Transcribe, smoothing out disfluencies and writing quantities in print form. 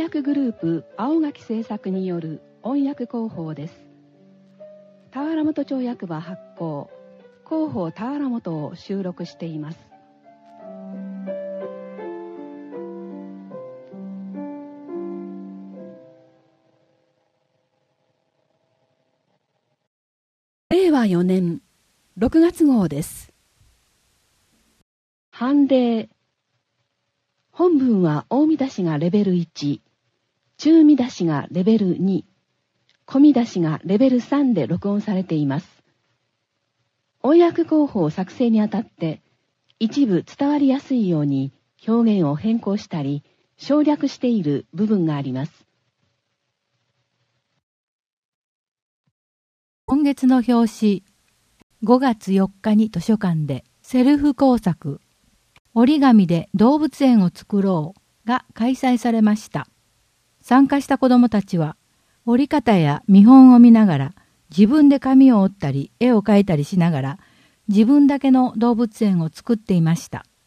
訳グループ青垣製作による音訳広報です。田原本町役場発行広報田原本を収録しています。令和4年6月号です。判例。本文は大見出しがレベル1、中見出しがレベル2、小見出しがレベル3で録音されています。音訳広報作成にあたって一部伝わりやすいように表現を変更したり省略している部分があります。 今月の表紙、5月4日に図書館でセルフ工作、折り紙で動物園を作ろうが開催されました。参加した子どもたちは折り方や見本を見ながら自分で紙を折ったり絵を描いたりしながら自分だけの動物園を作っていました。